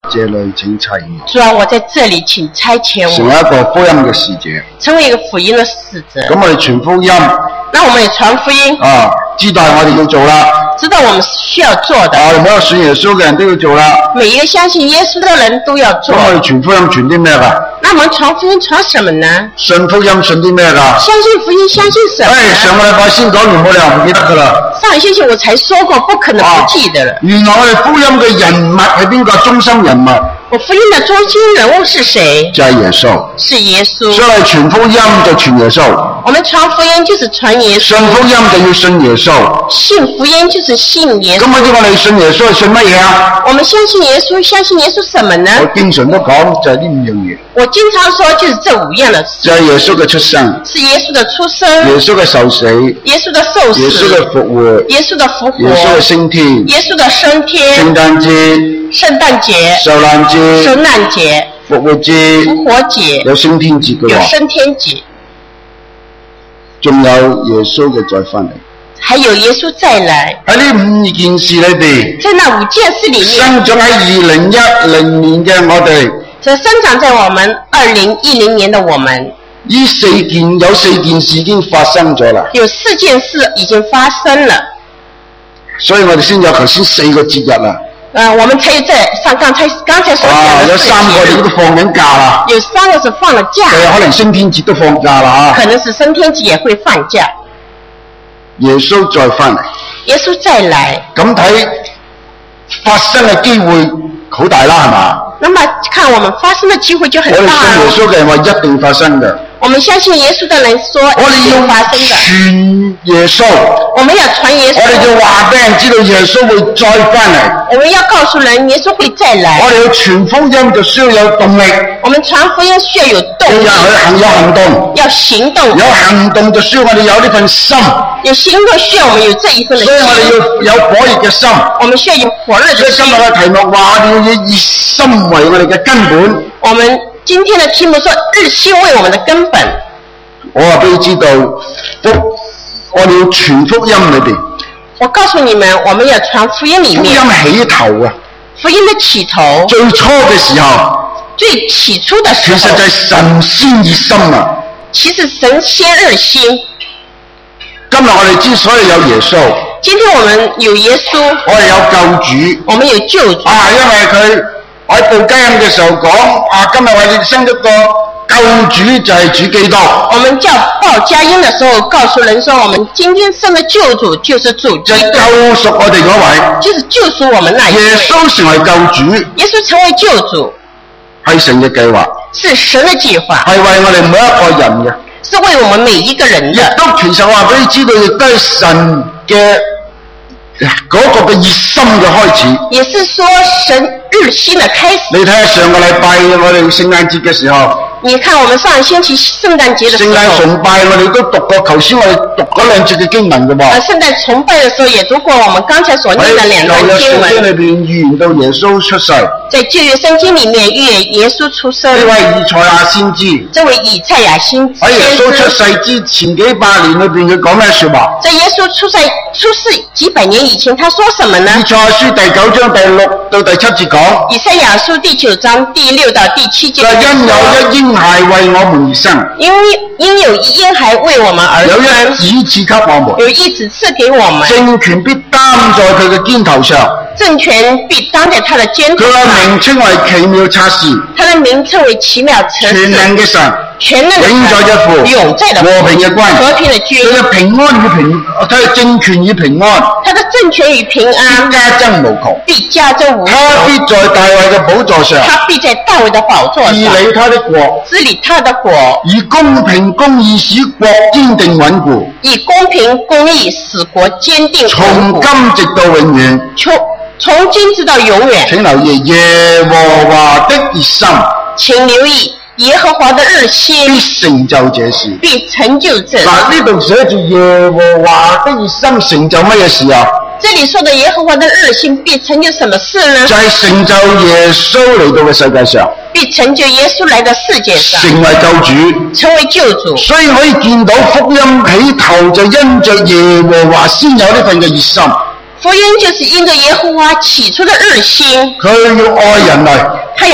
這裏請差遣我。 主啊，我在這裡請差遣成為我， 一個福音嘅使者。 成為一個福音的使者。 咁我哋傳福音那我們也傳福音， 知道我哋要做啦。 知道我們需要做的。 我哋每個信耶穌嘅人都要做啦。 每一個相信耶穌的人都要做。 咁我哋傳福音傳啲咩㗎？ 那我們傳福音傳什麼呢？ 信福音信啲咩㗎？ 相信福音相信什麼呢？ 上個禮拜先講完，冇理由唔記得㗎啦。 上一星期我才說過，不可能不記得了。 原來我哋福音嘅人物係邊個？中心人物。 我福音的中心人物是誰？ 就係耶穌。 是耶穌。 所以傳福音就傳耶穌。 我們傳福音就是傳耶穌。 信福音就要信耶穌。 信福音就是信耶穌。 咁我哋信耶穌係信乜嘢啊？ 我們相信耶穌，相信耶穌什麼呢？ 我經常都講就係呢5樣嘢。 我經常說就是這5樣的事。 就係耶穌嘅出生。 是耶穌的出生。 耶穌嘅受死。 耶穌的受死。 耶穌嘅復活。 耶穌的復活。 耶穌嘅升天。 耶穌的升天。 聖誕節。 聖誕節。 受難節。 受難節。 復活節。 復活節。 有升天節嘅喎。 有升天節。 仲有耶穌嘅再返嚟。 還有耶穌再來。喺呢5件事裏邊， 在那5件事裏面， 生長喺2010年嘅我哋， 這生長在我們2010年的我們， 有4件事已經發生咗啦。 有4件事已經發生了， 所以我哋先有頭先4個節日啦。 我們才有剛才所講的有3個你都放緊假啦。 有3個是放了假。 可能升天節都放假啦。 可能是升天節也會放假。 耶穌再返嚟。 耶穌再來。 咁睇發生嘅機會好大啦，係嘛？ 那麼看我們發生的機會就很大。 我哋信耶穌嘅人話一定發生嘅。 我們相信耶穌的人說一定發生的。 傳耶穌。 我們要傳耶穌。 我哋就話俾人知道耶穌會再返嚟。 我們要告訴人耶穌會再來。 我哋要傳福音就需要有動力。 我們傳福音需要有動力。 有行動。 要行動。 有行動就需要我哋有呢份心。 有行動需要我們有這一份的心。 所以我哋要有火熱嘅心。 我們需要有火熱的心。 所以今日嘅題目話我哋要以熱心為我哋嘅根本。 我們今天的題目說日心為我們的根本。 我話俾你知道，我哋要傳福音裏邊。 我告訴你們，我們要傳福音裏面。 福音起頭啊！ 福音的起頭。 最初嘅時候。 最起初的時候。 其實就係神先熱心啊！ 其實神先熱心。 今日我哋之所以有耶穌。 今天我們有耶穌。 我哋有救主。 我們有救主。 因為佢喺報佳音嘅時候講，今日為你生一個救主就係主基督。我們叫報佳音的時候，告訴人說，我們今天生的救主就是主基督。 救贖我哋嗰位。 就是救贖我們那一位。 耶穌成為救主。 耶穌成為救主。 係神嘅計劃。 是神的計劃。 係為我哋每一個人嘅。 是為我們每一個人的。 亦都其實話俾你知道，亦都係神嘅嗰個嘅熱心嘅開始。 也是說神日心的開始。 你睇下上個禮拜我哋聖誕節嘅時候。 你看我們上星期聖誕節的時候。 聖誕崇拜我哋都讀過，頭先我哋讀嗰2節嘅經文嘅噃。 聖誕崇拜的時候也讀過我們剛才所念的2段經文。 喺舊約聖經裏邊預言到耶穌出世。 在舊約聖經裡面預言耶穌出生。 呢位以賽亞先知。 這位以賽亞先知。 喺耶穌出世之前幾百年裏邊，佢講咩說話？ 在耶穌出世幾百年以前，他說什麼呢？ 以賽亞書第9章第6到第7節講。 以賽亞書第9章第6到第7節。 因有一嬰孩為我們而生。 因有一嬰孩為我們而生。 有一子賜給我們。 有一子賜給我們。 政權必擔在佢嘅肩頭上。 政權必擔在他的肩頭上。 佢嘅名稱為奇妙策士。 他的名稱為奇妙策士。 全能嘅神。 全能的神。 永在嘅父。 永在的父。 和平嘅君。 和平的君。 佢嘅平安與平，佢嘅政權與平安。 他的政權與平安。 必加增無窮。 必加增無窮。 他必在大衛嘅寶座上。 他必在大衛的寶座上。 治理他的國。 治理他的國。 以公平公義使國堅定穩固。 以公平公義使國堅定穩固。 從今直到永遠。 從今直到永遠。 請留意耶和華的熱心。 請留意耶和華的日心。 必成就這事。 必成就這事。 嗱，呢度寫住耶和華的熱心成就乜嘢事啊？ 這裡說的耶和華的日心必成就什麼事呢？ 就係成就耶穌嚟到嘅世界上。 必成就耶穌來到世界上。 成為救主。 成為救主。 所以可以見到福音起頭就因着耶和華先有呢份嘅熱心。 福音就是因着耶和華起初的日心。 佢要愛人類。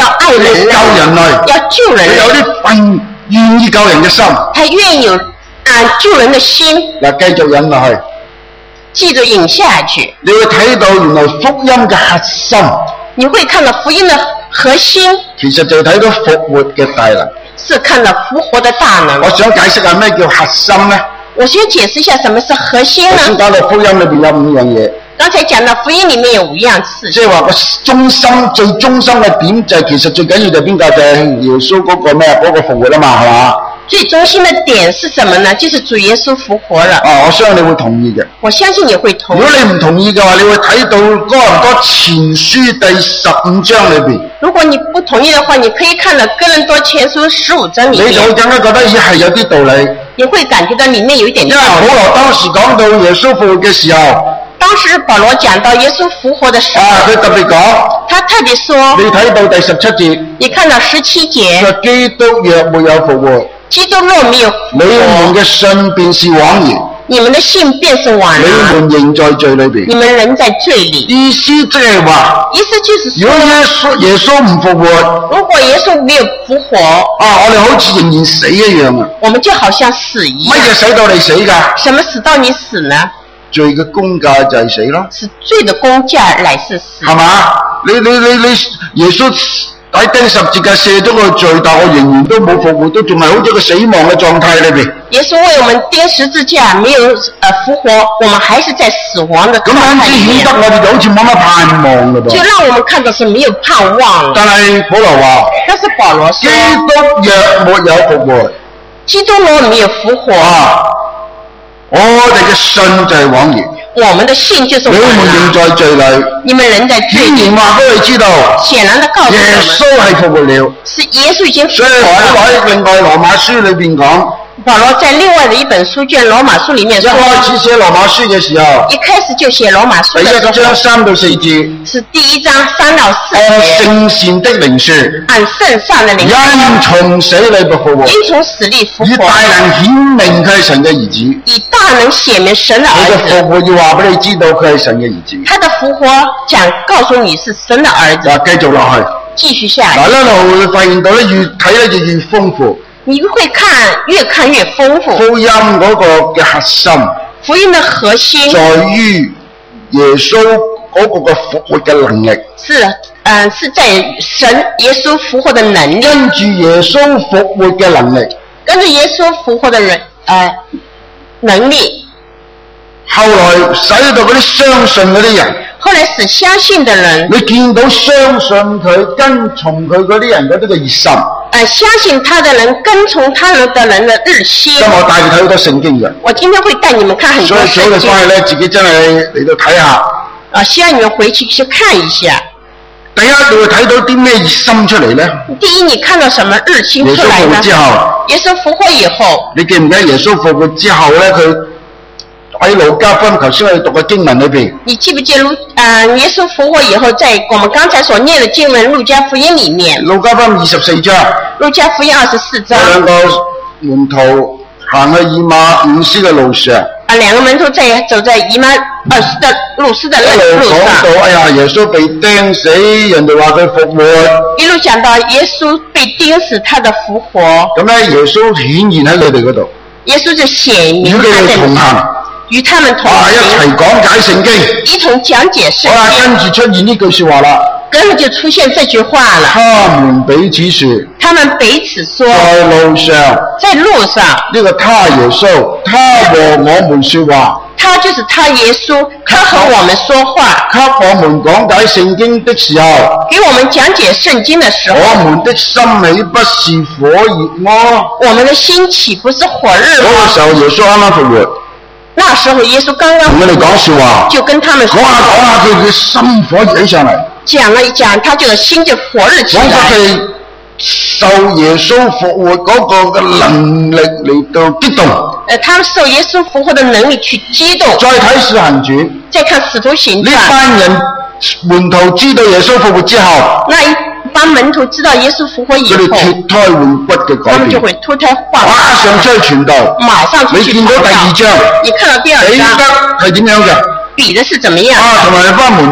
要愛人類， 救人類， 要救人佢有類， 啲份願意救人嘅心。 他願意有救人的心。 嗱，繼續引落去， 記住引下去， 你會睇到原來福音嘅核心， 你會看到福音的核心其實就睇到復活嘅大能。 是看到復活的大能。 我想解釋下咩叫核心呢？ 我先解釋一下什麼是核心頭先呢？ 講到福音裏邊有5樣嘢， 剛才講到福音裡面有5樣事情， 即係話個最中心嘅點就係其實最緊要就係邊個？就係耶穌嗰個咩？嗰個復活啊嘛，係嘛？ 最中心的點是什麼呢？就是主耶穌復活了。 我相信你會同意嘅。 我相信你會同意。 如果你唔同意嘅話，你會睇到哥林多前書第15章裏邊， 如果你不同意的話，你可以看到哥林多前書15章裡你就會面， 更加覺得咦係有啲道理。 你會感覺到裡面有一點因為保道理。 羅當時講到耶穌復活嘅時候， 當時保羅講到耶穌復活的時候， 佢特別講， 他特別說， 你睇到第17節， 你看到17節， 說基督若沒有復活， 基督若沒有復你們活， 嘅信便是枉然， 你們的信便是枉你然， 們仍在罪裏邊。 你們人在罪裡。 意思即係話， 意思就是如說， 果耶穌唔復活， 如果耶穌沒有復活， 我哋好似仍然死一樣啊！ 我們就好像死一乜樣。 嘢使到你死㗎？ 什麼使到你死呢？ 罪嘅工價就係死咯， 是罪的工價乃是死。 係嘛？你耶穌喺釘十字架卸咗個罪，但我仍然都冇復活，都仲係好似一個死亡嘅狀態裏邊。 耶穌為我們釘十字架，沒有復活，我們還是在死亡的狀咁樣態裡面至顯得，我哋就好似冇乜盼望嘞就噃。 讓我們看到是沒有盼望了。 但係保羅話， 但是保羅基說， 督若沒有復活， 基督若沒有復活， 我哋嘅信就係枉然， 我們的信就是你枉然。 們仍在罪裏。 你們人在罪顯裡， 然話俾你知道， 顯然的告訴耶我們， 穌係復活了。 是耶穌已經復所以活了。 保羅喺另外羅馬書裏邊講， 保羅在另外的一本書卷《羅馬書》裡面一說， 開始寫羅馬書嘅時候， 一開始就寫羅馬書第的時候 1章3到4節， 是第1章3到4 按節， 聖善的靈說， 按聖上的靈因從死裏復活， 因從死裡復以大活， 能顯明佢係神嘅兒子。 以大能顯明神的佢嘅兒子。 復活要話俾你知道佢係神嘅兒子。 他的復活講告訴你是神的兒子。 嗱，繼續落去， 繼續下嗱來， 一路會發現到咧，越睇咧就越豐富。 你會越看越豐富。 福音嗰個嘅核心， 福音的核心在於耶穌嗰個嘅復活嘅能力。 是在神耶穌復活的能力， 跟住耶穌復活嘅能力， 跟着耶穌復活的能力， 後來使到嗰啲相信嗰啲人， 後來使相信的人， 你見到相信佢、跟從佢嗰啲人嗰啲嘅熱心。 相信他的人跟從他們的人的日心。 今日我帶你睇好多聖經嘅， 我今天會帶你們看很多所以早聖經， 你翻去咧，自己真係嚟到睇下。 希望你們回去去看一下。 第一，你會睇到啲咩熱心出嚟咧？ 第一，你看到什麼日心耶穌出來呢？ 復活之後， 耶穌復活以後， 你記唔記得耶穌復活之後咧？佢喺路加福音頭先我哋讀嘅經文裏邊， 你記不記得耶穌復活以後，在我們剛才所念的經文《路加福音》裡面， 路加福音24章， 《路加福音》24章， 兩個門徒行去以馬忤斯嘅路上， 兩個門徒走在以馬忤斯的一路路講上， 到耶穌被釘死，人哋話佢復活， 一路講到耶穌被釘死，他的復活， 咁咧耶穌顯現喺佢哋嗰度， 耶穌就顯與佢明他哋同行， 在與他們同一行， 齊講解聖經。 一同講解聖好啦， 經， 跟住出現呢句說話啦， 跟住就出現這句話了。 他們彼此說， 他們彼此說， 在路上， 在路上， 呢個他耶穌，他和我們說話， 他就是他耶穌，他和我們說話， 給我們講解聖經的時候， 給我們講解聖經的時候， 我們的心豈不是火熱麼？ 我們的心豈不是火熱嗰個嗎？ 時候耶穌啱啱復活， 那時候耶穌剛剛同佢哋講說話， 就跟他們說講下講下，佢嘅心火熱起上嚟， 講了一講，他這個心就火熱起講來， 出佢受耶穌復活嗰個嘅能力嚟到激動。 他們受耶穌復活的能力去激動。 再睇使行傳， 再看使徒行呢傳， 班人門徒知道耶穌復活之後， 那一幫門徒知道耶穌復活以佢哋後， 脱胎換骨嘅改變， 他們就會脫胎換骨， 馬上出去傳道。 馬上出去你見到傳道。 第二章， 你看到第二彼得章， 係點樣嘅？ 彼得是怎麼樣？ 同埋班門徒，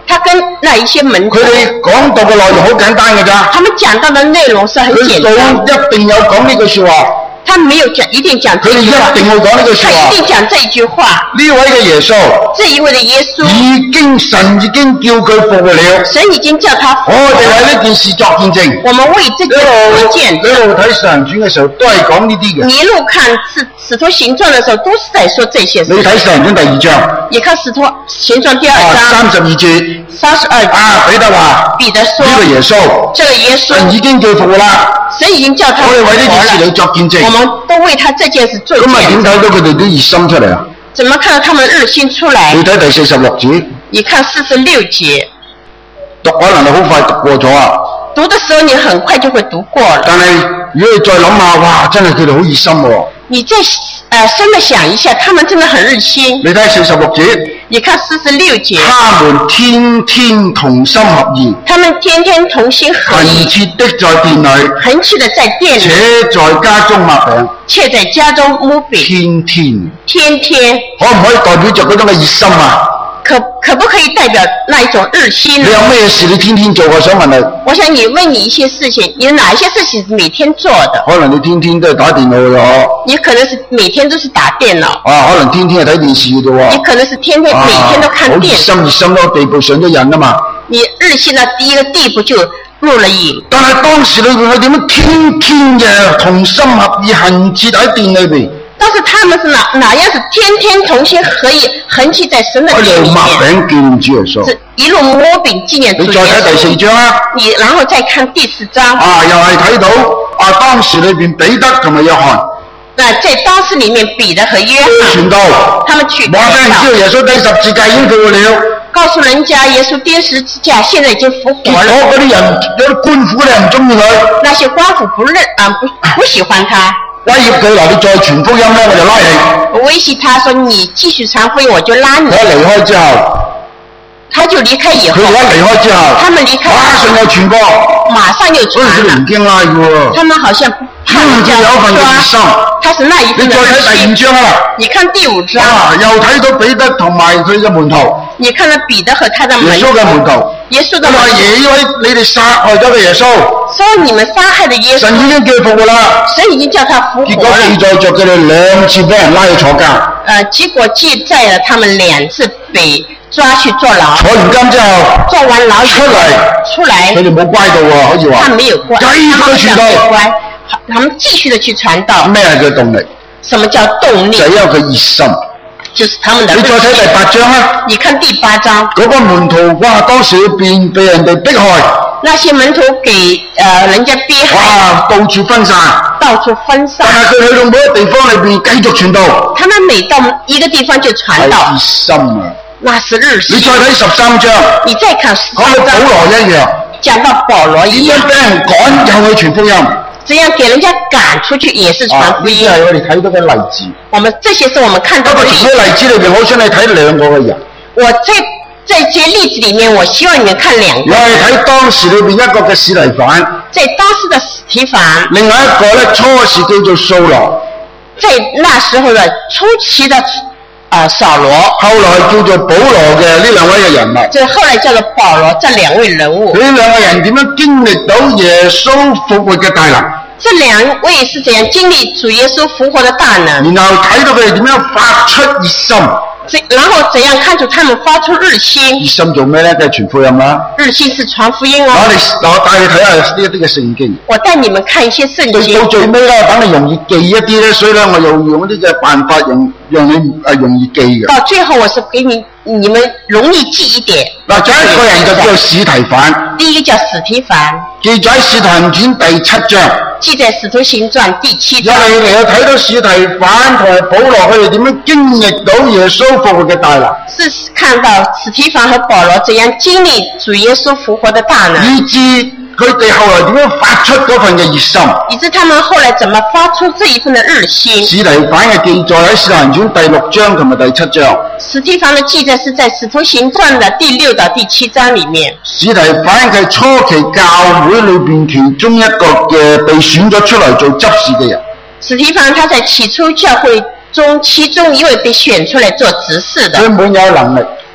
他跟那一些門徒， 佢哋講道嘅內容好簡單嘅咋， 他們講到的內容是很簡單， 佢一定有講呢句說話， 他沒有講一定講佢哋這句話， 一定會講呢句說他話。 一定講這句話。 呢位嘅耶穌， 這一位的耶穌， 神已經叫佢復活了， 神已經叫他復活我哋為呢件事作見證。 我們為這件事見一路睇《使徒行傳》嘅時候，都係講呢啲嘅。 你一路看使徒行傳的時候，都是在說這些事。 你睇《使徒行傳》第2章， 你看使徒行傳第2章 32節。 32節， 彼得話： 彼得說， 呢個耶穌， 這個耶穌， 神已經叫復活啦。 神已經叫他復活了。 我哋為呢件事嚟作見證。 我們都為他這件事做見證。 咁啊，點睇到佢哋啲熱心出嚟啊？ 怎麼看到他們熱心出來？ 你睇第46節。 你看46節。 讀可能你好快讀過咗啊。 讀的時候你很快就會讀過了。 但係如果你再諗下，哇，真係佢哋好熱心喎。 你再深地想一下，他們真的很熱心。 你睇46節。 你看46節。 他們天天同心合意。 他們天天同心合意。 恆切的在殿裏。 恆切的在殿裏。 且在家中擘餅。 且在家中摸餅。 天天。 天天。 可唔可以代表着嗰種嘅熱心啊？ 可不可以代表那一種熱心呢？ 你有咩事你天天做？我想問你。 我想問你一些事情，你有哪一些事情是每天做的？ 可能你天天都係打電腦嘅嗬。 你可能是每天都是打電腦。 可能天天係睇電視嘅啫喎。 你可能是天天每天都看電視。 好熱心到地步上咗癮啊嘛。 你熱心到第一個地步就入了癮。 但係當時裏邊佢點樣天天嘅同心合意恆切喺殿裏邊？ 但是他們是哪樣是天天同心合意恆切在神的殿裏面？ 擘餅紀念主耶穌。 是一路摸餅紀念主耶穌。 你再睇第4章啊。 你然後再看第4章。 又係睇到當時裏邊彼得同埋約翰。 在當時裏面彼得和約翰。 傳道。 他們去傳道。 話俾人知道耶穌釘十字架已經復活了。 告訴人家耶穌釘十字架現在已經復活了。 結果嗰啲人有啲官府咧唔中意佢。 那些官府不喜歡他。 威脅佢嗱，你再傳福音咧，我就拉你。 威脅他說：你繼續傳福音，我就拉你。 佢一離開之後， 他就離開以後， 佢一離開之後， 他們離開， 馬上又傳播， 馬上又傳了。 唔驚拉喎。 他們好像怕人家抓，他是那一份的熱心。 你再睇第5章啊！ 你看第5章。 又睇到彼得同埋佢嘅門徒。 你看到彼得和他的門徒。 耶穌嘅門徒。 耶穌的門徒。 因為你哋殺害咗嘅耶穌。 所以你們殺害的耶穌。 神已經叫佢復活啦。 神已經叫他復活了。 結果記載着佢哋2次俾人拉去坐監。 結果記載了他們2次被抓去坐牢。 坐完監之後。 坐完牢出來。 佢哋冇乖到喎，可以話。 他沒有乖。 繼續傳道。 他們繼續的去傳道。 咩叫動力？ 什麼叫動力？ 就係因為佢熱心。 就是他們的。 你再睇第8章啊！ 你看第8章。 嗰個門徒哇，當時被人哋迫害。 那些門徒給人家迫害。 哇，到處分散。 到處分散。 但係佢去到每個地方裏邊繼續傳道。 他們每到一個地方就傳道。 係熱心啊！ 那是熱心。 你再睇13章。 你再看13章。 講到保羅一樣。 講到保羅一樣。 點樣俾人趕又去傳福音？ 這樣給人家趕出去也是傳福音。 呢啲係我哋睇到嘅例子。 這些是我們看到的例子。 不過從呢例子裏邊，我想你睇2個嘅人。 我在這些例子裡面，我希望你們看2個。 我係睇當時裏邊一個嘅司提反。 在當時的司提反。 另外一個咧，初時叫做掃羅。 在那時候的初期的掃羅。 後來叫做保羅嘅呢2位嘅人物。 這後來叫做保羅這2位人物。 呢2個人點樣經歷到耶穌復活嘅大能？ 這2位是怎樣經歷主耶穌復活的大能？ 然後睇到佢哋點樣發出熱心。 然後怎樣看出他們發出熱心？ 熱心做咩咧？即係傳福音啦。 熱心是傳福音哦。 我帶你睇下呢一啲嘅聖經。 我帶你們看一些聖經。 到最尾咧，等你容易記一啲咧，所以咧我又用一啲嘅辦法讓你容易記嘅。 到最後我是給你們容易記一點。 嗱，第一個人就叫司提反。 第一個叫司提反。 記載喺《使徒行傳》第7章。 記在《使徒行傳》第7章。 我哋有睇到司提反同埋保羅佢哋點樣經歷到耶穌復活嘅大能。 是看到司提反和保羅怎樣經歷主耶穌復活的大能。 以致佢哋後來點樣發出嗰份嘅熱心。 以致他們後來怎麼發出這一份的熱心。 司提反嘅記載喺《使徒行傳》第6章同埋第7章。 司提反的記載是在《使徒行傳》的第6到第7章裡面。 司提反係初期教會裏邊其中一個嘅被選咗出嚟做執事嘅人。 司提反他在起初教會中其中一位被選出來做執事的。 佢滿有能力。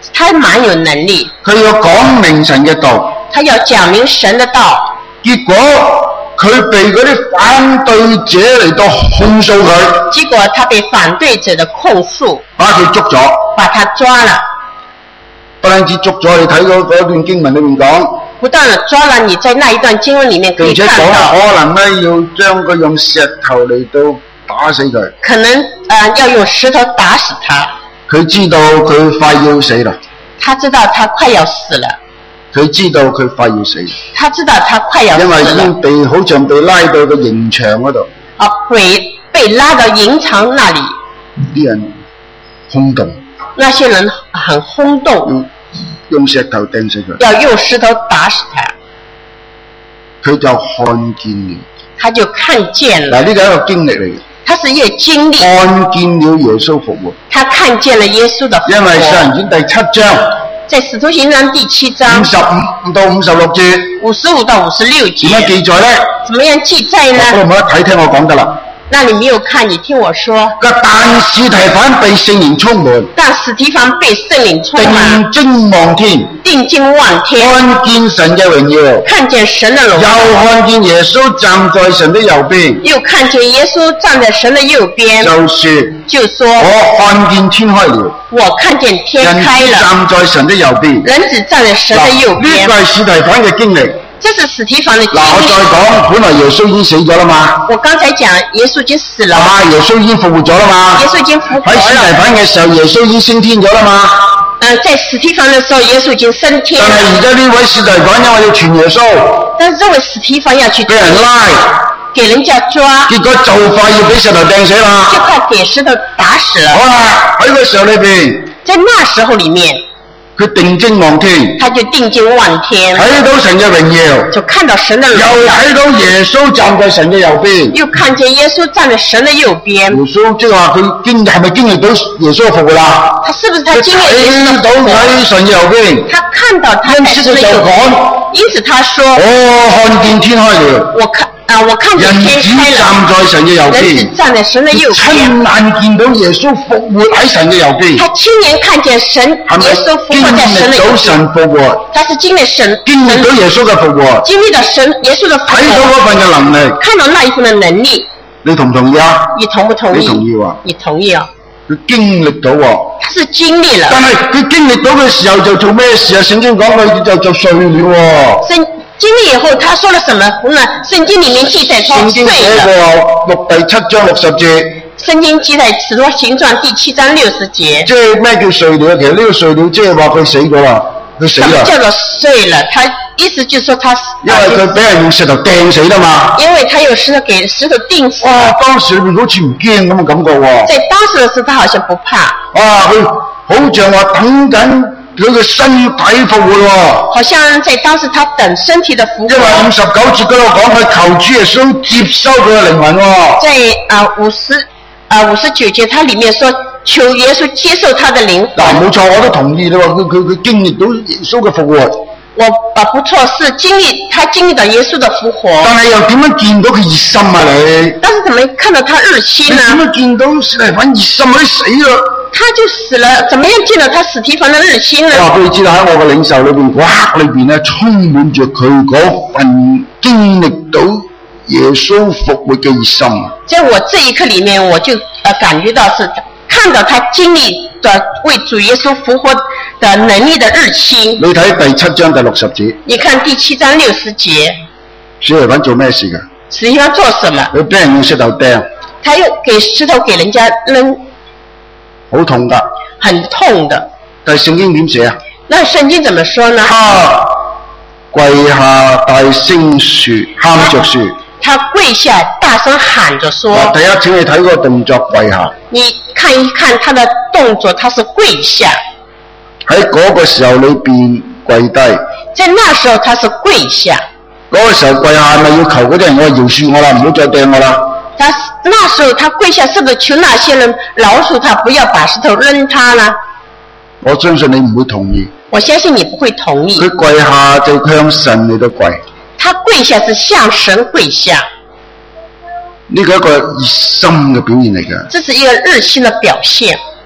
他蠻有能力， 佢要講明神嘅道， 他要講明神的道。 結果佢被嗰啲反對者嚟到控訴佢， 結果他被反對者的控訴， 把佢捉咗。 把他抓了。 不單止捉咗，你睇嗰段經文裏面講， 不但抓了，你在那一段經文裡面可以並且看到， 講可能咧要將佢用石頭嚟到打死佢。 可能要用石頭打死他。 佢知道佢快要死啦， 他知道他快要死了， 佢知道佢快要死， 他知道他快要死因為已了。 經好像被拉到個刑場嗰度， 被拉到刑場那裡， 啲人轟動， 那些人很轟動， 用石頭掟死佢， 要用石頭打死他。 佢就看見了。 他就看見了， 嗱，呢個係一個經歷嚟嘅， 他是一個經歷， 看見了耶穌復活。 他看見了耶穌的復活。 因為使徒行傳第7章在使徒行傳第7章 55到56節 55到56節點樣記載咧？ 怎麼樣記載呢？ 我唔好一睇聽我講得啦。 那你沒有看，你聽我說。 但司提反被聖靈充滿， 但司提反被聖靈充滿， 定睛望天， 定睛望天， 看見神嘅榮耀， 看見神的榮耀， 又看見耶穌站在神的右邊， 又看見耶穌站在神的右邊，就說我看見天開了， 我看見天開了， 人子站在神的右邊， 人子站在神的右邊。 呢個係司提反嘅經歷。 這是司提反的經歷。 我再講，本來耶穌已經死咗啦嘛， 我剛才講耶穌已經死了， 耶穌已經復活咗啦嘛， 耶穌已經復活喺司提了。 反嘅時候，耶穌已經升天咗啦嘛。 在司提反的時候，耶穌已經升天了。 但係而家呢位司提反因為要傳耶穌， 但是這位司提反要去俾人拉， 給人家抓， 結果就快要俾石頭掟死啦。 就快給石頭打死了。 好啦，喺個時候裏邊， 在那時候裡面， 佢定睛望天， 他就定睛望天， 睇到神嘅榮耀， 就看到神的榮又耀， 睇到耶穌站在神嘅右邊。 又看見耶穌站在神的右邊。 耶穌即係話佢係咪經歷到耶穌嘅復活啦？ 他是不是他經歷耶穌睇到的復活？ 喺神右邊， 他看到他在神的右邊，因此他說： 我看見天開了， 我看見人天子開了， 站在神嘅右人子邊， 站在神的右邊。 親眼見到耶穌復活喺神嘅右邊， 他親眼看見神係咪耶穌復經活在神的右歷到神邊， 復活， 他是經歷神經歷到耶穌嘅復活， 經歷到神耶穌的復睇到活， 嗰份嘅能力， 看到那一份的能力， 你同唔同意啊？ 你同不同意？ 你同意喎？ 你同意啊？ 佢經歷到喎。 他是經歷了， 但係佢經歷到嘅時候就做咩事啊？聖經講佢就睡了喎。 經歷以後，他說了什麼呢？聖經裡面記載他聖經寫睡了。 過第7章60節。 聖經記載使徒行傳第7章60節。 即係咩叫睡了？其實呢個睡了即係話佢死咗啦，佢死啦。 什麼叫做睡了？他意思就是說他死。 因為佢俾人用石頭掟死啦嘛。 因為他有石頭給石頭釘死。 哇！當時裏面好似唔驚咁嘅感覺喎。 在當時的時候，他好像不怕。 佢好像話等緊佢嘅身體復活喎。 好像在當時他等身體的復活。 因為59節嗰度講佢求主耶穌接收佢嘅靈魂喎。 在59節，他裡面說求耶穌接受他的靈魂。 嗱，冇錯，我都同意你話佢經歷到耶穌嘅復活。 不錯，是他經歷到耶穌的復活。 但係又點樣見到佢熱心啊你？ 但是怎麼看到他熱心呢？ 你點樣見到司提反熱心佢死啦？ 他就死了，怎麼樣見到他司提反的熱心呢？ 我話俾你知道喺我嘅領受裏邊，裏邊咧充滿住佢嗰份經歷到耶穌復活嘅熱心。 在我這一刻裡面，我就感覺到是看到他經歷的為主耶穌復活的能力的熱心。 你睇第7章第60節。 你看第7章60節。 司提反做咩事㗎？ 司提反做什麼？ 佢俾人用石頭掟。 他又給石頭給人家扔。 好痛㗎。 很痛的。 但係聖經點寫啊？ 那聖經怎麼說呢？ 他跪下大聲說，喊着說。 他跪下大聲喊着說。 第一，請你睇嗰個動作跪下。 你看一看他的動作，他是跪下。 喺嗰個時候裏邊跪低。 在那時候他是跪下。 嗰個時候跪下係咪要求嗰啲人我饒恕我啦，唔好再掟我啦？ 那時候他跪下，是不是求那些人饒恕他，不要把石頭扔他呢？ 我相信你唔會同意。 我相信你不會同意。 佢跪下就向神嚟到跪。 他跪下是向神跪下。 呢個係一個熱心嘅表現嚟嘅。 這是一個熱心的表現。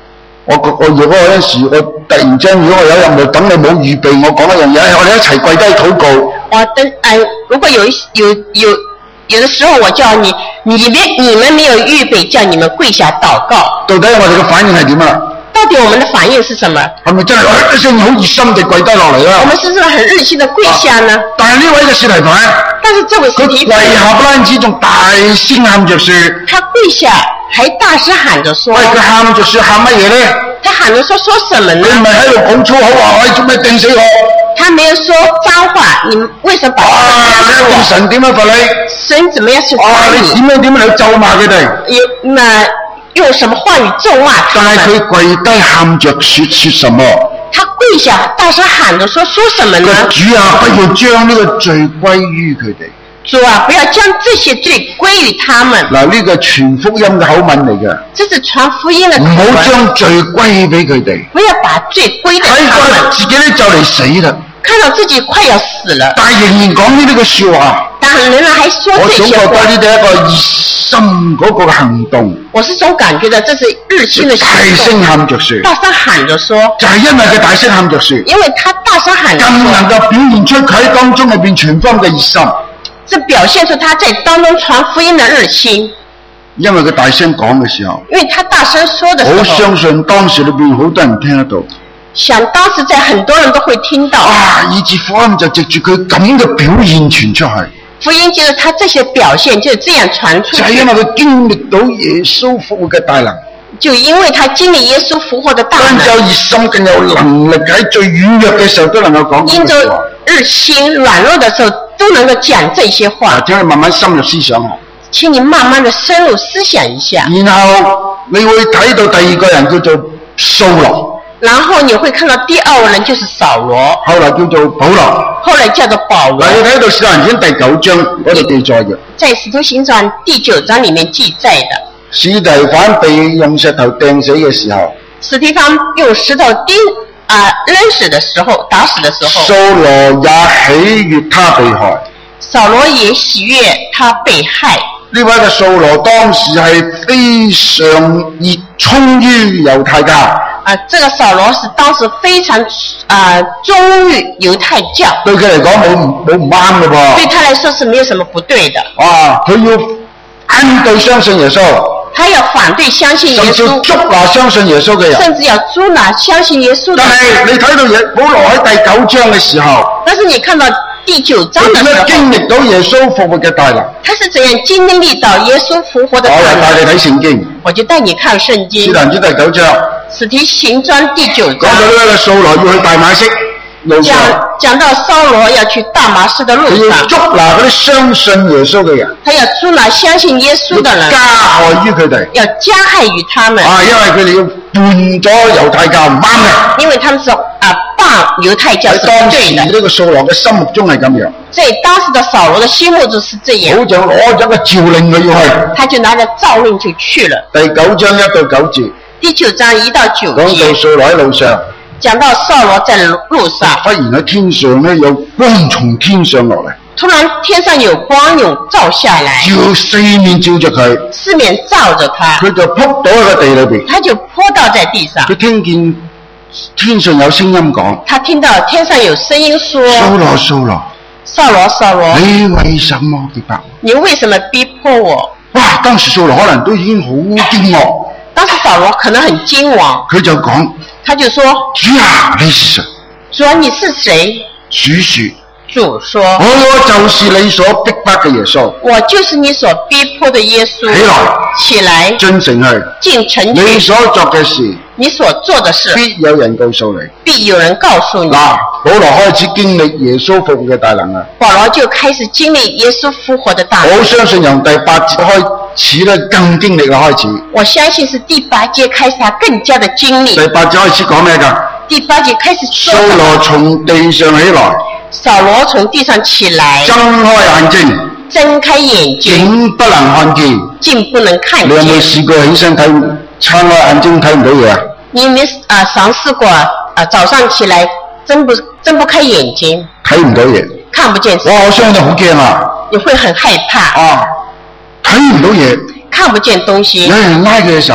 我如果有陣時我突然間如果我有任務等你冇預備，我講一樣嘢，我哋一齊跪低禱告。 如果有的時候我叫你們沒有預備，叫你們跪下禱告。 到底我哋嘅反應係點啊？ 到底我們的反應是什麼？ 係咪真係一聲好熱心地跪低落嚟啦？ 我們是不是很熱心地跪下呢？ 但係呢位嘅司提反， 但是這位司提佢跪下不單止，仲大聲喊着說， 他跪下還大聲喊着說。 喂，佢喊着說喊乜嘢咧？ 他喊着說什麼呢？ 佢唔係喺度講粗口話，喂，做咩掟死我？ 他沒有說髒話，你為什麼把他你神點樣罰你？ 神怎麼樣去罰你？ 你點樣去咒罵佢哋？ 用什麼話語咒罵他們？ 但係佢跪低喊着說什麼？ 他跪下大聲喊着說什麼呢？ 主啊，不要將呢個罪歸於佢哋。 主啊，不要將這些罪歸於他們。 嗱，呢個傳福音嘅口吻嚟嘅。 這是傳福音嘅口吻。 唔好將罪歸俾佢哋。 不要把罪歸給他們。 自己咧就嚟死啦。 看到自己快要死了， 但係仍然講呢啲嘅說話。 但仍然還說這些話。 我總覺得呢啲係一個熱心嗰個行動。 我是總感覺到這是熱心的行動。 大聲喊着說。 大聲喊着說。 就係因為佢大聲喊着說。 因為他大聲喊着說。 更能夠表現出佢喺當中裏邊傳福音嘅熱心。 這表現出他在當中傳福音的熱心。 因為佢大聲講嘅時候。 因為他大聲說的時候。 我相信當時裏邊好多人聽得到。 想當時在很多人都會聽到。 以致福音就藉住佢咁嘅表現傳出去。 福音就是他這些表現就這樣傳出去。 就係因為佢經歷到耶穌復活嘅大能。 就因為他經歷耶穌復活的大能。 更有熱心，更有能力喺最軟弱嘅時候都能夠講。 因着熱心軟弱的時候都能夠講這些話。 請你慢慢深入思想下。 請你慢慢的深入思想一下。 然後你會睇到第二個人叫做掃羅。 然後你會看到第二個人就是掃羅， 後來叫做保羅， 後來叫做保羅。 你睇到使徒行傳第9章嗰度記載嘅， 在使徒行傳第9章裡面記載的。 司提反被用石頭掟死嘅時候， 司提反用石頭扔死的時候，打死的時候， 掃羅也喜悅他被害。 掃羅也喜悅他被害。 呢位嘅掃羅當時係非常熱衷於猶太教。 這個掃羅是當時非常忠於猶太教。 對佢嚟講冇唔啱嘅噃。 對他來說是沒有什麼不對的。 佢要反對相信耶穌。他要反對相信耶穌。 甚至要捉拿相信耶穌嘅人。 甚至要捉拿相信耶穌的人。 但係你睇到保羅喺第9章嘅時候。 但是你看到第9章的時候。 佢點樣經歷到耶穌復活嘅大能？ 他是怎樣經歷到耶穌復活的大能？ 我帶你睇聖經。 我就帶你看聖經。 使徒行傳第9章。 使徒行傳第9章。 講到呢個掃羅要去大馬色路上。 講到掃羅要去大馬色的路上。 佢要捉拿嗰啲相信耶穌嘅人。 他要捉拿相信耶穌的人。 加害於佢哋。 要加害於他們。 因為佢哋要叛咗猶太教唔啱嘅。 因為他們是叛猶太教是不對的。 當時呢個掃羅嘅心目中係咁樣。 在當時的掃羅的心目中是這樣。 好像攞咗個召令佢要去。 他就拿着召令就去了。 第9章1到9節。 第9章1到9節。講到掃羅喺路上。 講到掃羅在路上。 忽然喺天上咧有光從天上落嚟。 突然天上有光有照下來。 照四面照着佢。 四面照着他。佢就撲到喺個地裏邊。 他就撲倒在地上。 佢聽見天上有聲音講。 他聽到天上有聲音說。 掃羅掃羅。 掃羅掃羅。 你為什麼逼迫我？ 你為什麼逼迫我？ 哇！當時掃羅可能都已經好驚愕。 當時掃羅可能很驚惶。 佢就講。 他就說： 主啊，你是誰？ 主啊，你是誰？ 主說： 主說： 我就是你所逼迫嘅耶穌。 我就是你所逼迫的耶穌。起來， 進城去， 進城去。 你所做嘅事， 你所做的事， 必有人告訴你。 必有人告訴你。 嗱，保羅開始經歷耶穌復活嘅大能啊！ 保羅就開始經歷耶穌復活的大能。 我相信由第8節開始咧，更經歷嘅開始。 我相信是第8節開始，他更加的經歷。 第8節開始講咩㗎？ 第8節開始說。 掃羅從地上起來。 掃羅從地上起來。 睜開眼睛。 睜開眼睛。 竟不能看見。 竟不能看見。 你有冇試過起身睇，撐開眼睛睇唔到嘢啊？ 你有沒有嘗試過早上起來睜不開眼睛？ 睇唔到嘢。 看不見。 哇！我相信好驚啊！ 你會很害怕。 睇唔到嘢。 看不見東西。 有人拉佢嘅手。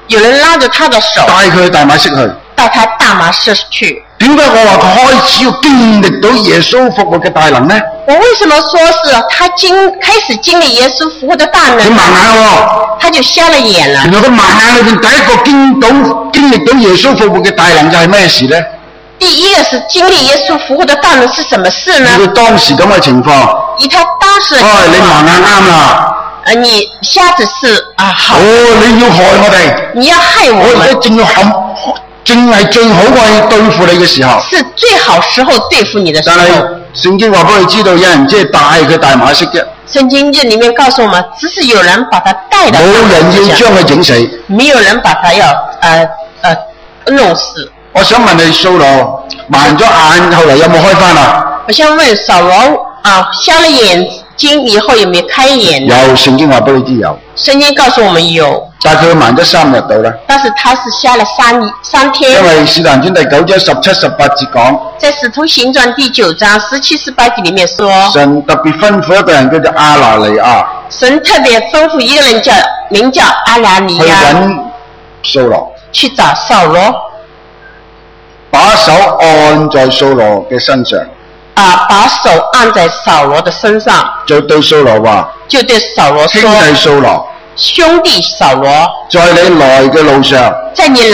有人拉着他的手， 帶佢去大馬色去。 到他大馬士去。 點解我話佢開始要經歷到耶穌復活嘅大能呢？ 我為什麼說是他開始經歷耶穌復活的大能？ 佢盲眼喎， 他就瞎了眼了。 原來佢盲眼裏邊第一個經歷到耶穌復活嘅大能就係咩事呢？ 第一個是經歷耶穌復活的大能是什麼事呢？ 以佢當時咁嘅情況， 以他當時的情況， 你盲眼啱啦。 你瞎子是好。 你要害我哋， 你要害我們。 我正係最好嘅對付你嘅時候， 是最好時候對付你的時候。 但係聖經話俾你知道，有人即係帶佢大馬色啫。 聖經這裏面告訴我們，只是有人把他帶到， 冇人要將佢整死， 沒有人把他要弄死。 我想問你，掃羅盲咗眼，後來有冇開返啊？ 我想問掃羅瞎了眼睛以後有沒有開眼？ 有，聖經話俾你知有。 聖經告訴我們有。 但係佢盲咗3日到啦。 但是他是瞎了三天。 因為使徒行傳第9章17、18節講， 在使徒行傳第9章17、18節裡面說， 神特別吩咐一個人叫做亞拿尼亞， 神特別吩咐一個人名叫亞拿尼亞去揾掃羅， 去找掃羅， 把手按在掃羅嘅身上。 把手按在掃羅的身上， 就對掃羅話， 就對掃羅說， 兄弟掃羅， 在你來的路上，向你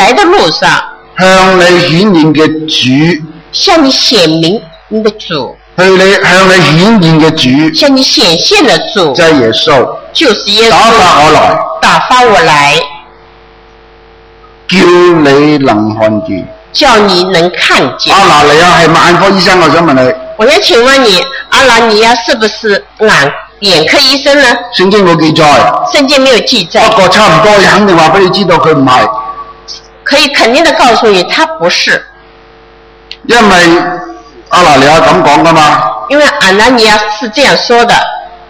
顯現嘅主， 向你顯明你的主， 向你顯現嘅主， 向你顯現的主， 就係耶穌， 就是耶穌， 打發我來，叫你能看見， 叫你能看見。 亞拿尼亞係眼科醫生，我想問你， 我要請問你，亞拿尼亞是不是眼科醫生呢？ 聖經冇記載， 聖經沒有記載。 不過差唔多，肯定話俾你知道佢唔係。 可以肯定的告訴你，他不是。 因為亞拿尼亞咁講噶嘛。 因為亞拿尼亞是這樣說的。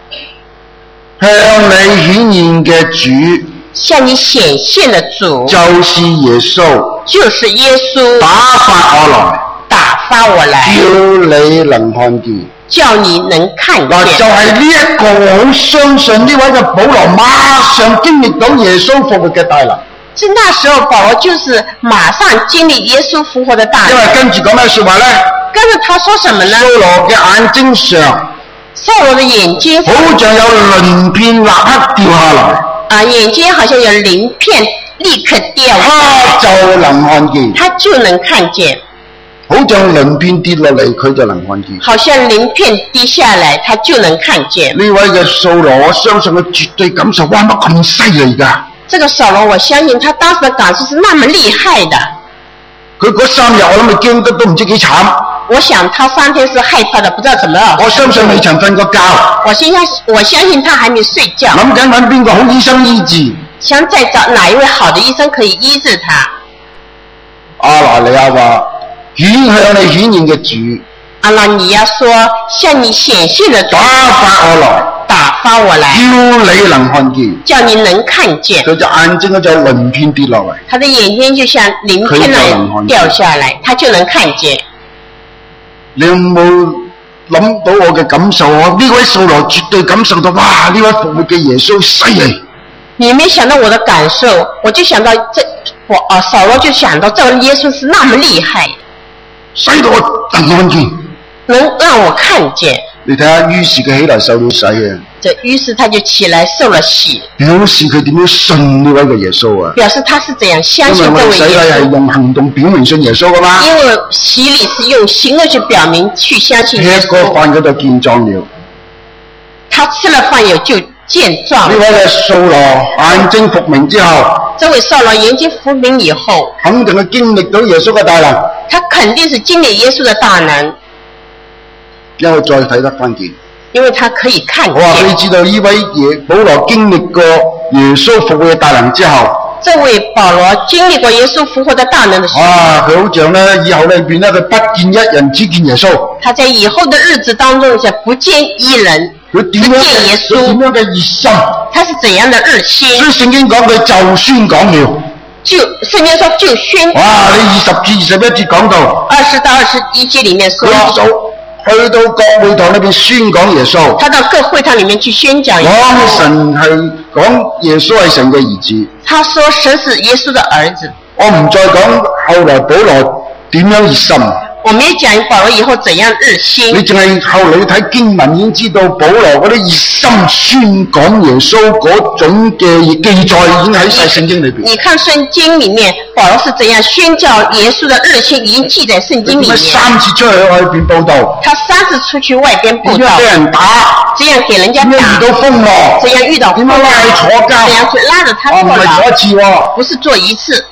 向你顯現嘅主， 向你顯現的主， 就是耶穌， 就是耶穌， 打發我來，叫你能看見。 叫你能看見。 就係呢一個，我好相信呢位嘅保羅馬上經歷到耶穌復活嘅大能。 是那時候保羅就是馬上經歷耶穌復活的大能。 因為跟住講咩說話呢？ 跟住他說什麼呢？ 掃羅嘅眼睛上， 掃羅的眼睛好像有鱗片立刻掉下來。 眼睛好像有鱗片立刻掉下來。 他就能看見。 他就能看見。 好像鱗片跌落嚟，佢就能看見。 好像鱗片跌下來，他就能看見。 呢位嘅掃羅，我相信佢絕對感受，哇，乜咁犀利㗎？ 這個掃羅，我相信他當時的感受是那麼厲害的。 佢嗰3日，我諗佢驚得都唔知幾慘。 我想他3天是害怕的，不知道怎麼樣。 我相信未曾瞓過覺。 我相信他還沒睡覺。 諗緊揾邊個好醫生醫治。 想再找哪一位好的醫生可以醫治他。 亞拿尼亞話：向你顯現嘅主。 亞拿尼亞說：向你顯現的主，打發我來， 叫你能看見， 叫你能看見。 佢隻眼睛嗰隻鱗片跌落嚟， 他的眼睛就像鱗片那樣掉下來，他就能看見。 你有冇諗到我嘅感受？我呢位掃羅絕對感受到，哇！呢位復活嘅耶穌犀利。 你沒想到我的感受，我就想到掃羅就想到這個耶穌是那麼厲害， 使到我能看見， 能讓我看見。 你睇下，於是佢起來受了洗嘅。 於是他就起來受了洗， 表示佢點樣信呢位嘅耶穌啊？ 表示他是怎樣相信這位耶穌。 因為洗禮係用行動表明信耶穌噶嘛。 因為洗禮是用行動去表明去相信耶穌。 吃個飯佢就健壯了。 他吃了飯有就健壯。 呢位嘅掃羅眼睛復明之後， 這位掃羅眼睛復明以後， 肯定係經歷到耶穌嘅大能。 他肯定是經歷耶穌的大能， 因為再睇得翻見。 因為他可以看見。 我話俾你知道，呢位保羅經歷過耶穌復活嘅大能之後， 這位保羅經歷過耶穌復活的大能的時候， 佢好像咧以後裏邊咧，佢不見一人只見耶穌。 他在以後的日子當中，就不見一人，只見耶穌。 點樣嘅熱心？ 他是怎樣的熱心？ 所以聖經講佢就宣講了。 聖經說就宣講。 哇！你20至21節講到 20到21節裡面說。 去到各會堂裏邊宣講耶穌， 他到各會堂裡面去宣講耶穌。 講神係講耶穌係神嘅兒子。 他說神是耶穌的兒子。 我唔再講後來保羅點樣熱心。 我沒有講保羅以後怎樣熱心。 你淨係後嚟睇經文已經知道保羅嗰啲熱心宣講耶穌嗰種嘅記載已經喺晒聖經裏邊。 你看聖經裡面保羅是怎樣宣教耶穌的熱心已經記在聖經裡面。 3次出去外邊報道。 他3次出去外邊報道。 點樣俾人打？ 這樣給人家打。 遇到風浪。 這樣遇到風浪。 點樣拉佢坐監？ 這樣去拉着他坐牢。 唔係做一次喎。 不是做一次。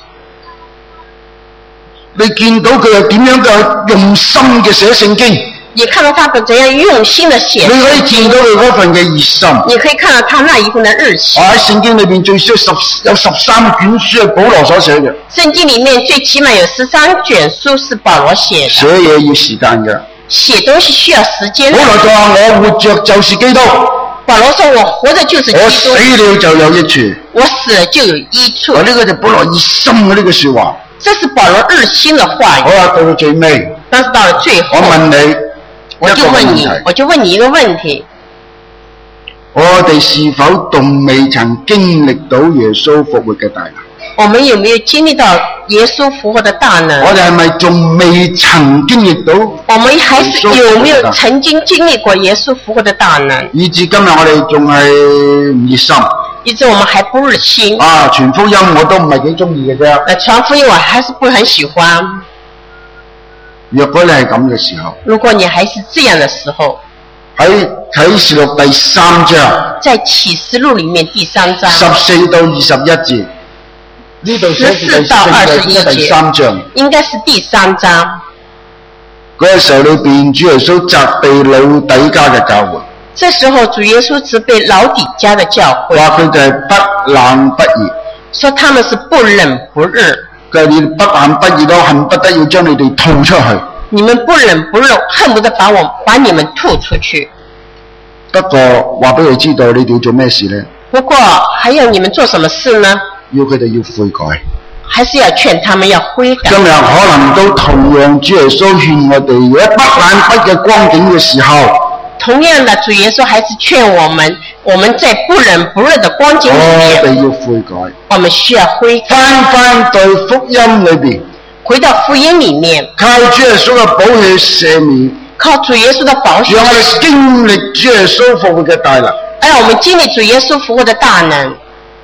你見到佢係點樣嘅用心嘅寫聖經？ 你看到他怎樣用心的寫。 你可以見到佢嗰份嘅熱心。 你可以看到他那一份的熱心。 喺聖經裏邊最少有13卷書係保羅所寫嘅。 聖經裡面最起碼有13卷書是保羅寫的。 寫嘢要時間嘅。 寫東西需要時間。 保羅就話我活着就是基督。 保羅說我活着就是基督。 我死了就有益處。 我死了就有益處。 呢個就保羅熱心嘅呢句說話。 這是保羅熱心的話語。 好啦，到到最尾。 但是到了最後。 我問你。 我就問你一個問題。 我哋是否仲未曾經歷到耶穌復活嘅大能？ 我們有沒有經歷到耶穌復活的大能？ 我哋係咪仲未曾經歷到？ 我們還是有沒有曾經經歷過耶穌復活的大能？ 以至今日我哋仲係唔熱心。 以致我們還不熱心。 傳福音我都唔係幾中意嘅啫。 傳福音我還是不很喜歡。 若果你係咁嘅時候， 如果你還是這樣的時候， 喺啟示錄第3章， 在啟示錄裡面第3章 14到21節，呢度寫住 14到21節， 第3章， 應該是第3章。 嗰個時候裏邊，主耶穌責備老底家嘅教會。 這時候主耶穌責備老底家的教會， 話佢哋係不冷不熱， 說他們是不冷不熱。 佢哋不冷不熱都恨不得要將你哋吐出去。 你們不冷不熱，恨不得把你們吐出去。 不過話俾佢知道，你哋要做咩事呢？ 不過還要你們做什麼事呢？ 要佢哋要悔改， 還是要勸他們要悔改。 今日可能都同樣主耶穌勸我哋，喺不冷不熱嘅光景嘅時候。 同樣的，主耶穌還是勸我們在不冷不熱的光景裡面， 我哋要悔改， 我們需要悔改， 翻到福音裏邊， 回到福音裡面， 靠主耶穌嘅寶血赦免， 靠主耶穌的寶血， 讓我哋經歷主耶穌復活嘅大能。 讓我們經歷主耶穌復活的大能。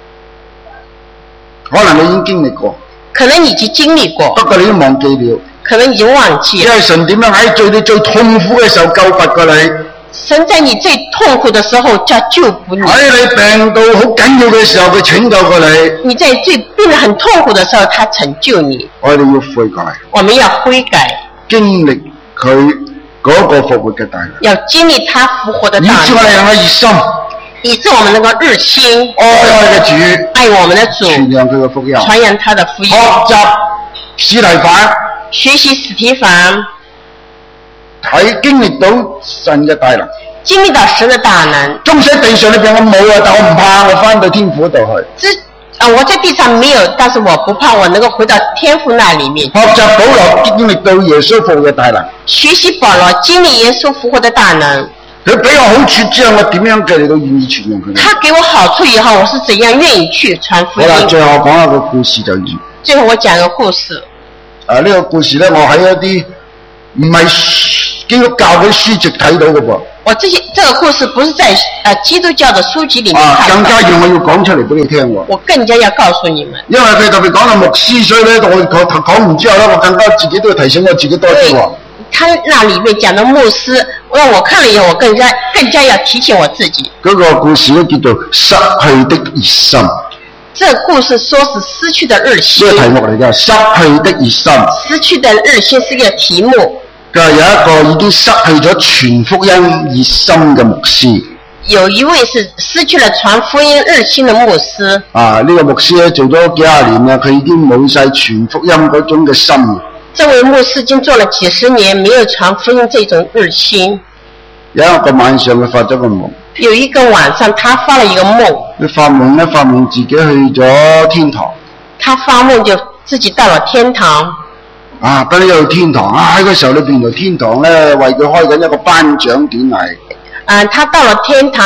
可能你已經經歷過， 可能你已經經歷過， 不過你都忘記了， 可能已經忘記了。 因為神點樣喺你最痛苦嘅時候救拔過你。 神在你最痛苦的時候叫救補你。 喺你病到好緊要嘅時候，佢拯救過你。 你在最病得很痛苦的時候，他拯救你。 我哋要悔改。 我們要悔改， 經歷佢嗰個復活嘅大能。 要經歷他復活的大能。 以致我哋能夠熱心。 以致我們能夠熱心。 愛我哋嘅主。 愛我們的主。 傳揚佢嘅福音。 傳揚他的福音。 學習司提反。 學習司提反。 睇經歷到神嘅大能， 經歷到神的大能。 縱使地上裏邊我冇啊，但我唔怕，我翻到天父度去。 我在地上沒有，但是我不怕，我能夠回到天父那裡面。 學習保羅經歷到耶穌復活嘅大能。 學習保羅經歷耶穌復活的大能。 佢俾我好處之後，我點樣嘅你都願意傳揚佢。 他給我好處以後，我是怎樣願意去傳福音。 好啦，最後講一個故事就完。 最後我講一個故事。 呢個故事咧，我喺一啲唔係基督教嘅書籍睇到嘅噃。 我這個故事不是在基督教的書籍裡面看到。 更加要我要講出嚟俾你聽喎。 我更加要告訴你們。因為佢特別講到牧師，所以咧我講完之後咧，我更加自己都要提醒我自己多啲喎。 他那裡面講到牧師，讓我看了以後，我更加要提醒我自己。 嗰個故事咧叫做失去的熱心。 這個故事說是失去的熱心。呢個題目嚟嘅，失去的熱心。失去的熱心是一個題目。 有一個已經失去咗傳福音熱心嘅牧師。 有一位是失去了傳福音熱心的牧師。 呢個牧師咧做咗幾廿年啦，佢已經冇晒傳福音嗰種嘅心。 這位牧師已經做了幾十年，沒有傳福音這種熱心。 有一個晚上，佢發咗個夢。 有一個晚上，他發了一個夢。 佢發夢自己去咗天堂。 他發夢就自己到了天堂。 不呢個天堂喺個時候裏邊，天堂咧為佢開緊一個頒獎典禮。 他到了天堂，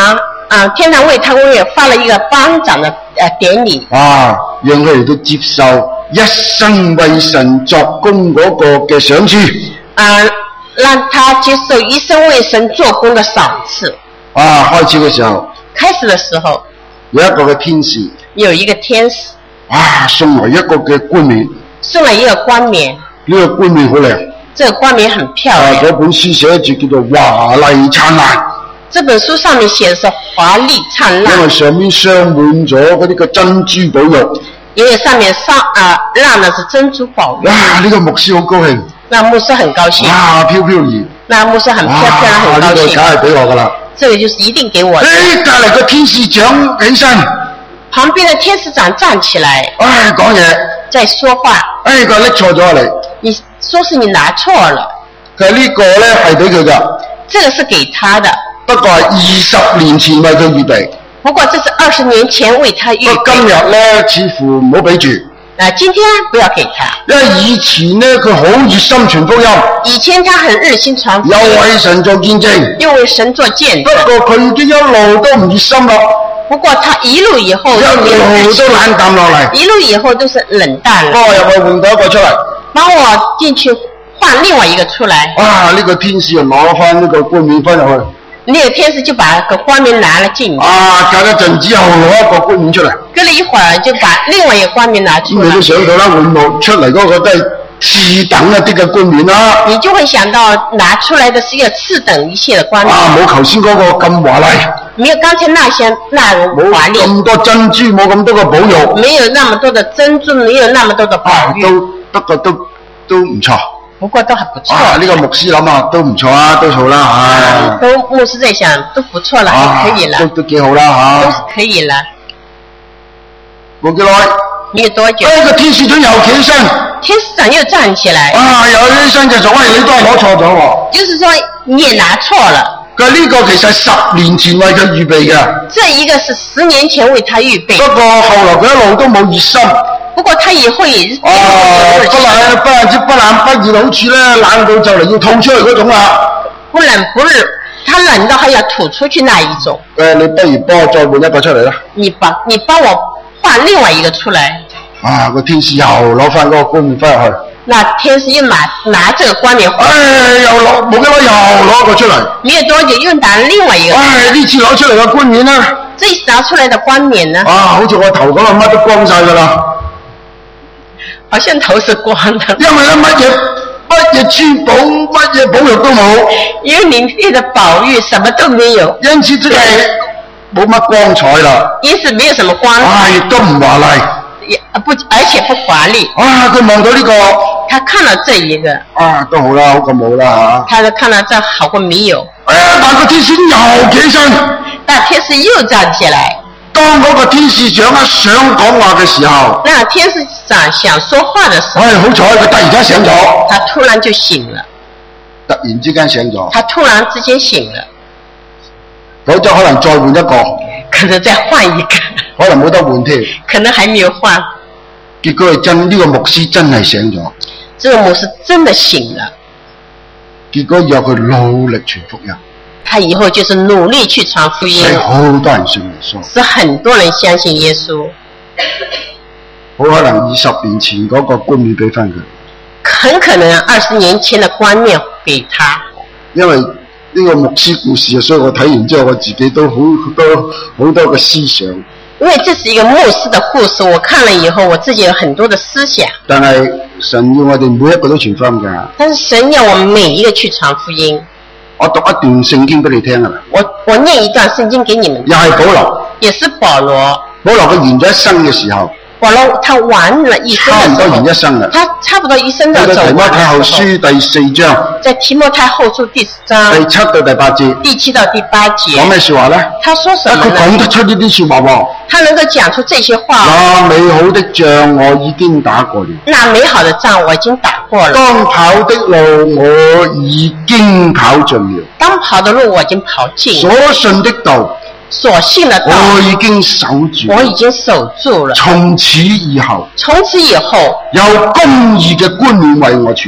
天堂为他也发了一个颁奖的典礼啊，讓佢哋都接受一生為神作工嗰個嘅賞賜讓他接受一生為神做工的賞賜啊。開始嘅時候， 開始的時候有一個嘅天使， 有一個天使送來一個嘅冠冕， 送了一個冠冕， 呢個冠冕好靚， 這個冠冕很漂亮。 嗰本書寫住叫做華麗燦爛。 這本書上面寫的是華麗燦爛， 因為上面鑲滿咗嗰啲嘅珍珠寶玉， 因為上面讓的是珍珠寶玉。 哇！呢個牧師好高興， 那牧師很高興。 哇！飄飄然， 那牧師很漂亮，很高興。 呢個梗係俾我噶啦。 這個就是一定給我的。 隔離個天使長起身， 旁邊的天使長站起來， 講嘢， 在說話。 佢拎錯咗嚟。 你說是你拿錯了。 佢呢個咧係俾佢噶。 這個是給他的。 不過係20年前為佢預備。 不過這是20年前為他預備。 今日咧似乎唔好俾住。 今天不要給他。 因為以前咧佢好熱心傳福音。 以前他很熱心傳福音。 又為神做見證。 又為神做見證。 不過佢已經一路都唔熱心啦。 不過他一路以後一路都冷淡落嚟。 一路以後都是冷淡了。 幫我入去換到一個出嚟。 幫我進去換另外一個出來。 呢個天使就攞翻呢個冠冕翻入去。 那個天使就把個冠冕拿了進去。 隔一陣之後攞一個冠冕出嚟。 隔了一會兒就把另外一個冠冕拿出來。 你都想到啦，換落出嚟嗰個都係次等一啲嘅冠冕啦。 你就會想到拿出來的是一個次等一些的冠冕。 冇頭先嗰個咁華麗。 沒有剛才那些那華麗。 冇咁多珍珠，冇咁多嘅寶玉。 沒有那麼多的珍珠，沒有那麼多的寶玉。 不過都唔錯。 不過都很不錯。 呢個牧師諗下都唔錯啊，都好啦都牧師在想都不錯了，可以了。 都幾好啦都是可以了。 冇幾耐。 沒有多久。 個天使長又企起身。 天使長又站起來。 又起身就話：你都係攞錯咗喎。 就是說你也拿錯了。 佢呢個其實係10年前為佢預備嘅。 這一個是10年前為他預備。 不過後來佢一路都冇熱心。 不過他以後也是不冷不熱，好似咧冷到就嚟要吐出嚟嗰種啦。 不冷不熱，他冷到還要吐出去那一種。 你不如幫我再換一個出嚟啦。 你幫我換另外一個出來。 個天使又攞翻嗰個冠冕翻入去。 那天使又拿這個冠冕。 冇幾耐又攞一個出嚟。 沒有多久又拿另外一個。 呢次攞出嚟嘅冠冕呢？ 這次拿出來的冠冕呢？ 好似我頭咁乜都光晒㗎啦。 好像頭是光的。 因為咧乜嘢珠寶乜嘢寶玉都冇。 因為裡面的寶玉什麼都沒有。 因此即係冇乜光彩啦。 因此沒有什麼光彩。 亦都唔華麗。 而且不華麗。 佢望到呢個。 他看到這一個。 都好啦，好過冇啦他就看到這好過沒有。 但個天使又起身。 但天使又站起來。 當嗰個天使長想講話嘅時候， 那天使長想說話的時候， 好彩佢突然間醒咗， 他突然就醒了， 突然之間醒咗， 他突然之間醒了， 否則可能再換一個， 可能再換一個， 可能冇得換添， 可能還沒有換， 結果係呢個牧師真係醒咗， 這個牧師真的醒了， 結果要佢努力傳福音。 他以後就是努力去傳福音， 係好多人信耶穌， 是很多人相信耶穌。 好可能20年前嗰個冠冕俾翻佢， 很可能20年前的冠冕給他。 因為呢個牧師故事，所以我睇完之後，我自己都好多嘅思想。 因為這是一個牧師的故事，我看了以後，我自己有很多的思想。 但係神要我哋每一個都傳福音㗎。 但是神要我們每一個去傳福音。 我讀一段聖經俾你聽㗎啦。 我念一段聖經給你們。 又係保羅。 也是保羅。 保羅佢完咗一生嘅時候。 保羅他完了一生的時候。差唔多完一生啦。他差不多一生都走完。 喺提摩太後書第4章。 在提摩太後書第4章。 第7到第8節。 第7到第8節。講咩說話咧？ 他說什麼呢？ 佢講得出呢啲說話喎。 他能夠講出這些話。 那美好的仗我已經打過了。 那美好的仗我已經打過了。 當跑的路我已經跑盡了。 當跑的路我已經跑盡。 所信的道。 所信的道。 我已經守住。 我已經守住了。 從此以後。 從此以後。 有公義嘅冠冕為我存留。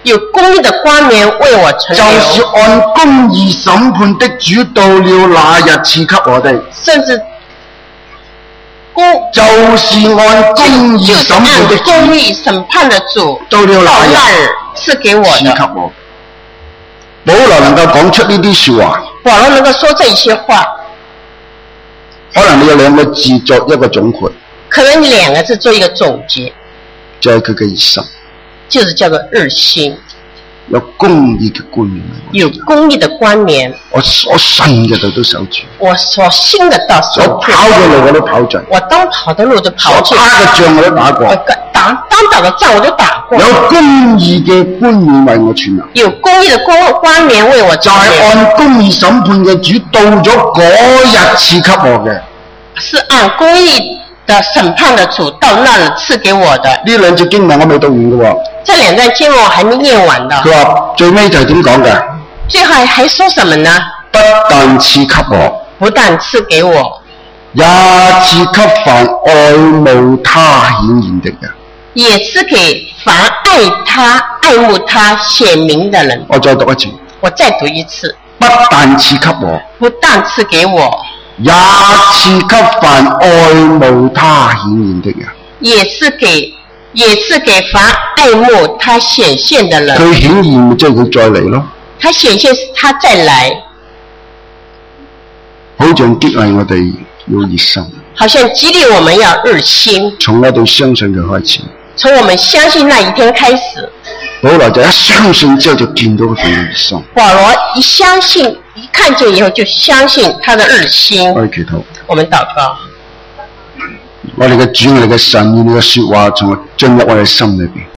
有公義的冠冕為我存留， 就是按公義審判的主到了那日賜給我哋， 甚至就是按公義審判的主公義審判的主到了那日賜給我賜給的。 我。保羅能夠講出呢啲說話， 保羅能夠說這些話， 可能你有兩個字作一個總括， 可能你兩個字做一個總結， 就係佢嘅熱心， 就是叫做熱心， 有公義嘅冠冕。 有公義的冠冕， 我所信嘅道都守住， 我所信的道守我住， 跑嘅路我都跑盡， 我當跑的路就跑我盡， 打嘅仗我都打過， 當打的仗我都打過， 有公義嘅冠冕為我存留。 有公義的冠冕為我就存留， 係按公義審判嘅主到咗嗰日賜給我嘅。 是按公義的審判的主到那裡賜給我的。 呢兩節經文我未讀完嘅喎， 這兩段經文我還沒念完的， 佢話最尾就係點講嘅？ 最後還說什麼呢？ 不但賜給我， 不但賜給我， 也賜給凡愛慕他顯現的人。 也賜給凡愛他、愛慕他顯明的人。 我再讀一次， 我再讀一次， 不但賜給我， 不但賜給我， 也賜給凡愛慕他顯現的人。 也賜給凡愛慕他顯現的人。 佢顯現即係佢再嚟咯， 他顯現是他再來， 好像激勵我哋要熱心， 好像激勵我們要熱心。 從我哋相信佢開始。 從我們相信那一天開始， 保羅就一相信之後就見到佢嘅熱心。 保羅一相信，一看見以後就相信他的熱心。 我哋祈禱， 我們禱告， 我哋嘅主，我哋嘅神，你嘅說話從進入我哋心裏邊。